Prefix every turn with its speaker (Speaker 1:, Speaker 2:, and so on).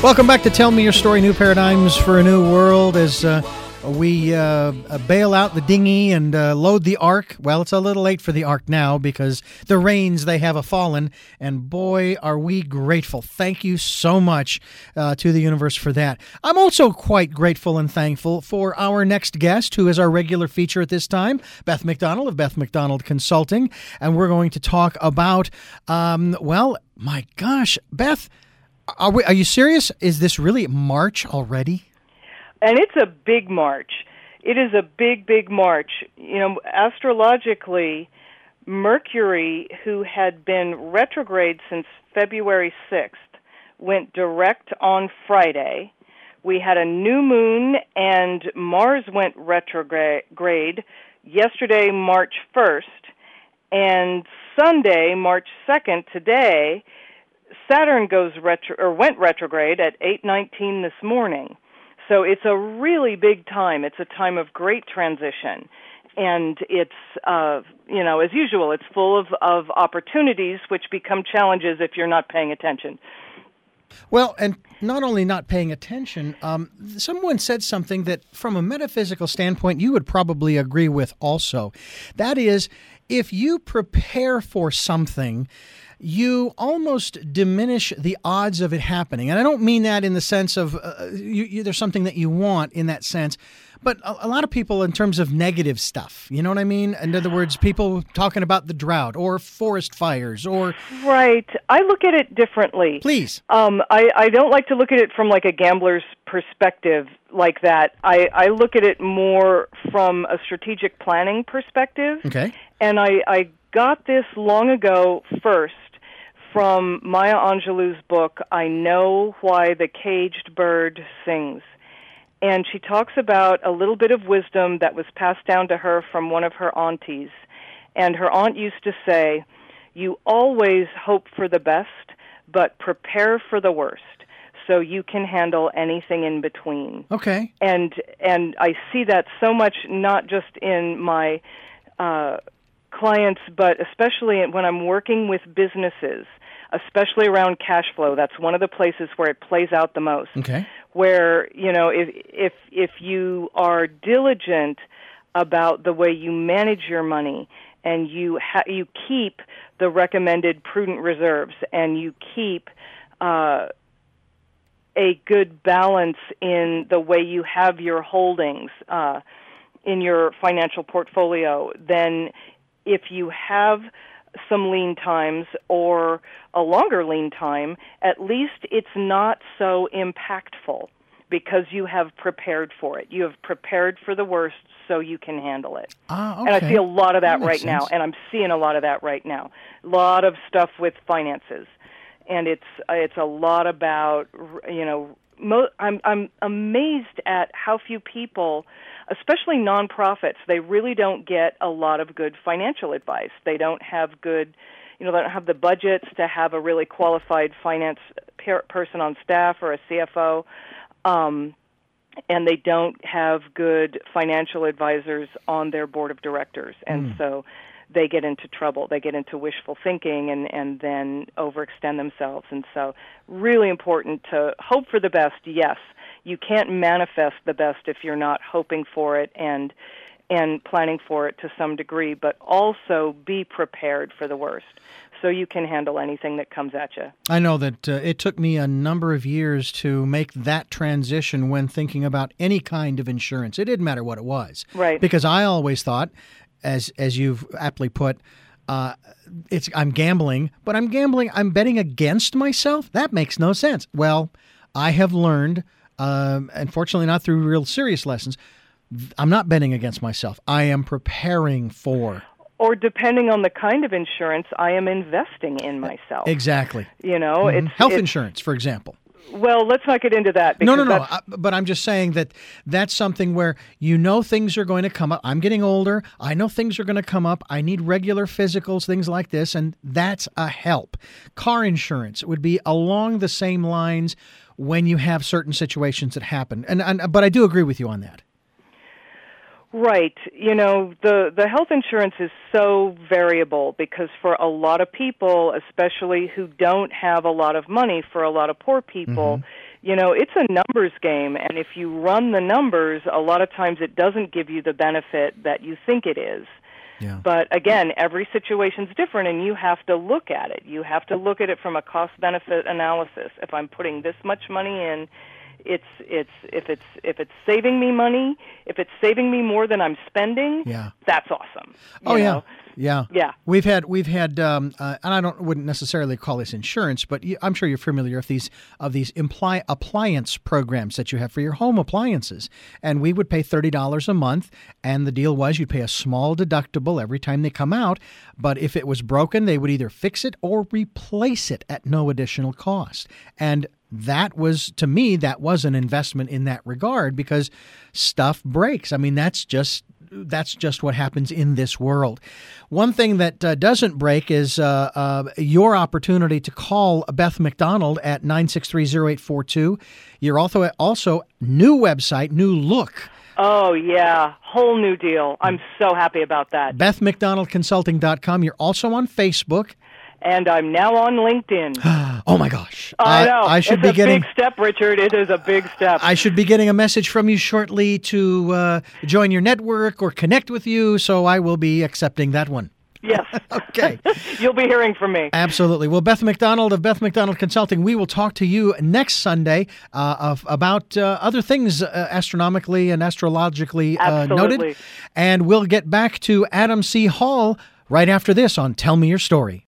Speaker 1: Welcome back to Tell Me Your Story, New Paradigms for a New World, as we bail out the dinghy and load the ark. Well, it's a little late for the ark now because the rains, they have fallen, and boy, are we grateful. Thank you so much to the universe for that. I'm also quite grateful and thankful for our next guest, who is our regular feature at this time, Beth McDonald of Beth McDonald Consulting, and we're going to talk about, well, my gosh, Beth, are you serious? Is this really March already?
Speaker 2: And it's a big March. It is a big, big March. You know, astrologically, Mercury, who had been retrograde since February 6th, went direct on Friday. We had a new moon, and Mars went retrograde yesterday, March 1st, and Sunday, March 2nd, today, Saturn went retrograde at 8:19 this morning. So it's a really big time. It's a time of great transition. And it's, as usual, it's full of opportunities which become challenges if you're not paying attention.
Speaker 1: Well, and not only not paying attention, someone said something that from a metaphysical standpoint you would probably agree with also. That is, if you prepare for something, you almost diminish the odds of it happening. And I don't mean that in the sense of there's something that you want in that sense, but a lot of people in terms of negative stuff, you know what I mean? In other words, people talking about the drought or forest fires or...
Speaker 2: Right. I look at it differently.
Speaker 1: Please.
Speaker 2: I don't like to look at it from like a gambler's perspective like that. I look at it more from a strategic planning perspective.
Speaker 1: Okay.
Speaker 2: And I got this long ago first from Maya Angelou's book, I Know Why the Caged Bird Sings. And she talks about a little bit of wisdom that was passed down to her from one of her aunties. And her aunt used to say, you always hope for the best, but prepare for the worst, so you can handle anything in between.
Speaker 1: Okay.
Speaker 2: And I see that so much, not just in my clients, but especially when I'm working with businesses, especially around cash flow. That's one of the places where it plays out the most.
Speaker 1: Okay.
Speaker 2: Where, if you are diligent about the way you manage your money and you keep the recommended prudent reserves and you keep a good balance in the way you have your holdings in your financial portfolio, then if you have some lean times or a longer lean time, at least it's not so impactful because you have prepared for it. You have prepared for the worst so you can handle it.
Speaker 1: Okay.
Speaker 2: And I see a lot of that right now,
Speaker 1: sense.
Speaker 2: and I'm seeing a lot of that right now. A lot of stuff with finances. And it's a lot about, I'm amazed at how few people, especially nonprofits, they really don't get a lot of good financial advice. They don't have good, they don't have the budgets to have a really qualified finance person on staff or a CFO, and they don't have good financial advisors on their board of directors. And so they get into trouble. They get into wishful thinking and then overextend themselves. And so really important to hope for the best, yes. You can't manifest the best if you're not hoping for it and planning for it to some degree, but also be prepared for the worst so you can handle anything that comes at you.
Speaker 1: I know that it took me a number of years to make that transition when thinking about any kind of insurance. It didn't matter what it was.
Speaker 2: Right.
Speaker 1: Because I always thought, as you've aptly put, I'm gambling, but I'm betting against myself? That makes no sense. Well, I have learned, unfortunately not through real serious lessons, I'm not betting against myself. I am preparing for.
Speaker 2: Or depending on the kind of insurance, I am investing in myself.
Speaker 1: Exactly.
Speaker 2: It's
Speaker 1: health insurance, for example.
Speaker 2: Well, let's not get into that.
Speaker 1: No. But I'm just saying that that's something where things are going to come up. I'm getting older. I know things are going to come up. I need regular physicals, things like this, and that's a help. Car insurance would be along the same lines when you have certain situations that happen. But I do agree with you on that.
Speaker 2: Right. The health insurance is so variable because for a lot of people, especially who don't have a lot of money, for a lot of poor people, It's a numbers game, and if you run the numbers, a lot of times it doesn't give you the benefit that you think it is.
Speaker 1: Yeah.
Speaker 2: But again, every situation's different, and you have to look at it. You have to look at it from a cost-benefit analysis. If I'm putting this much money in, if it's saving me money, if it's saving me more than I'm spending, that's awesome.
Speaker 1: Oh,
Speaker 2: you know?
Speaker 1: Yeah. We've had, and I wouldn't necessarily call this insurance, but I'm sure you're familiar with these appliance programs that you have for your home appliances. And we would pay $30 a month, and the deal was you'd pay a small deductible every time they come out. But if it was broken, they would either fix it or replace it at no additional cost. And that was, to me, that was an investment in that regard, because stuff breaks. I mean, that's just what happens in this world. One thing that doesn't break is your opportunity to call Beth McDonald at 963-0842. You're also new website, new look.
Speaker 2: Oh, yeah. Whole new deal. I'm so happy about that.
Speaker 1: BethMcDonaldConsulting.com. You're also on Facebook.
Speaker 2: And I'm now on LinkedIn.
Speaker 1: Oh, my gosh.
Speaker 2: I know.
Speaker 1: It's a
Speaker 2: big step, Richard. It is a big step.
Speaker 1: I should be getting a message from you shortly to join your network or connect with you, so I will be accepting that one.
Speaker 2: Yes.
Speaker 1: Okay.
Speaker 2: You'll be hearing from me.
Speaker 1: Absolutely. Well, Beth McDonald of Beth McDonald Consulting, we will talk to you next Sunday about other things astronomically and astrologically noted. And we'll get back to Adam C. Hall right after this on Tell Me Your Story.